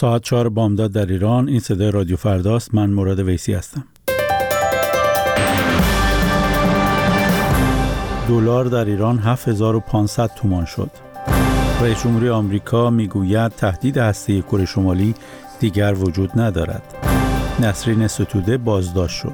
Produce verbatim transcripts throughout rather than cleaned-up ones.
ساعت چهار بامداد در ایران. این صدای رادیو فرداست. من مراد ویسی هستم. دلار در ایران هفت هزار و پانصد تومان شد. رئیس جمهوری آمریکا میگوید تهدید هسته‌ای کره شمالی دیگر وجود ندارد. نسرین ستوده بازداشت شد.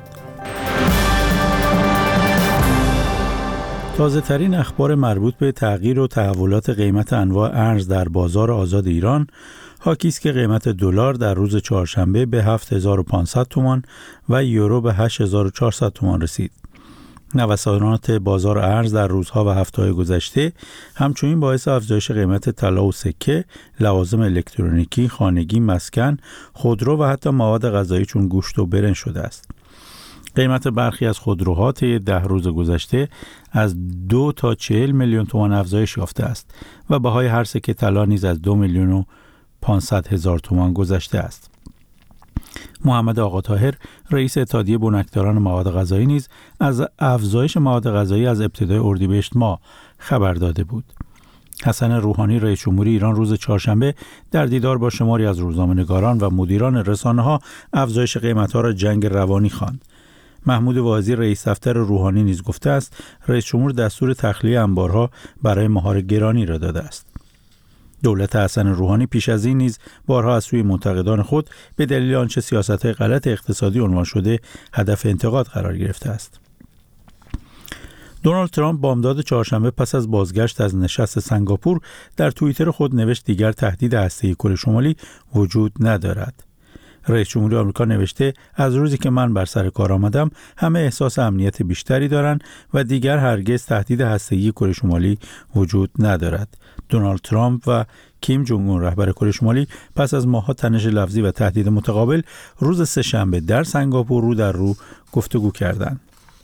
تازه ترین اخبار مربوط به تغییر و تحولات قیمت انواع ارز در بازار آزاد ایران حاکی است که قیمت دلار در روز چهارشنبه به هفت هزار و پانصد تومان و یورو به هشت هزار و چهارصد تومان رسید. نوسانات بازار ارز در روزها و هفته‌های گذشته همچنین باعث افزایش قیمت طلا و سکه، لوازم الکترونیکی، خانگی، مسکن، خودرو و حتی مواد غذایی چون گوشت و برنج شده است. قیمت برخی از خودروها طی ده روز گذشته از دو تا چهل میلیون تومان افزایش یافته است و بهای هر سکه طلا نیز از دو میلیون و پانصد هزار تومان گذشته است. محمد آقاطاهر رئیس اتحادیه بنکداران مواد غذایی نیز از افزایش مواد غذایی از ابتدای اردیبهشت ماه خبر داده بود. حسن روحانی رئیس جمهوری ایران روز چهارشنبه در دیدار با شماری از روزنامه‌نگاران و مدیران رسانه‌ها افزایش قیمت‌ها را جنگ روانی خواند. محمود واعظی رئیس دفتر روحانی نیز گفته است رئیس جمهور دستور تخلیه انبارها برای ماهار گرانی را داده است. دولت حسن روحانی پیش از این نیز بارها از سوی منتقدان خود به دلیل آنچه سیاست‌های غلط اقتصادی عنوان شده هدف انتقاد قرار گرفته است. دونالد ترامپ بامداد چهارشنبه پس از بازگشت از نشست سنگاپور در توییتر خود نوشت دیگر تهدید هسته‌ای کره شمالی وجود ندارد. رئیس جمهوری آمریکا نوشته از روزی که من بر سر کار آمدم همه احساس امنیت بیشتری دارند و دیگر هرگز تهدید هسته‌ای کره شمالی وجود ندارد. دونالد ترامپ و کیم جونگ اون رهبر کره شمالی پس از ماه‌ها تنش لفظی و تهدید متقابل روز سه‌شنبه در سنگاپور رو در رو گفتگو کردند.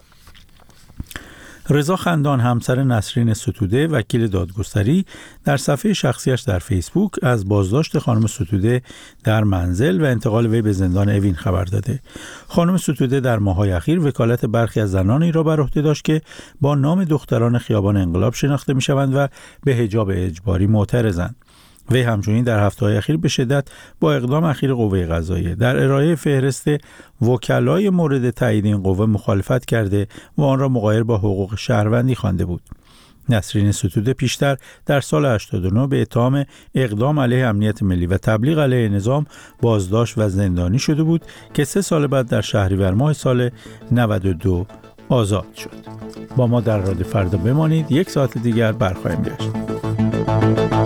رضا خندان همسر نسرین ستوده وکیل دادگستری در صفحه شخصیش در فیسبوک از بازداشت خانم ستوده در منزل و انتقال وی به زندان اوین خبر داده. خانم ستوده در ماه‌های اخیر وکالت برخی از زنانی را بر عهده داشت که با نام دختران خیابان انقلاب شناخته می‌شوند و به حجاب اجباری معترضند. وی همچنین در هفته‌های اخیر به شدت با اقدام اخیر قوه قضاییه در ارائه فهرست وکلای مورد تایید این قوه مخالفت کرده و آن را مغایر با حقوق شهروندی خوانده بود. نسرین ستوده پیشتر در سال هشتاد و نه به اتهام اقدام علیه امنیت ملی و تبلیغ علیه نظام بازداشت و زندانی شده بود که سه سال بعد در شهریور ماه سال نود و دو آزاد شد. با ما در رادیو فردا بمانید. یک ساعت دیگر برخواهیم گشت.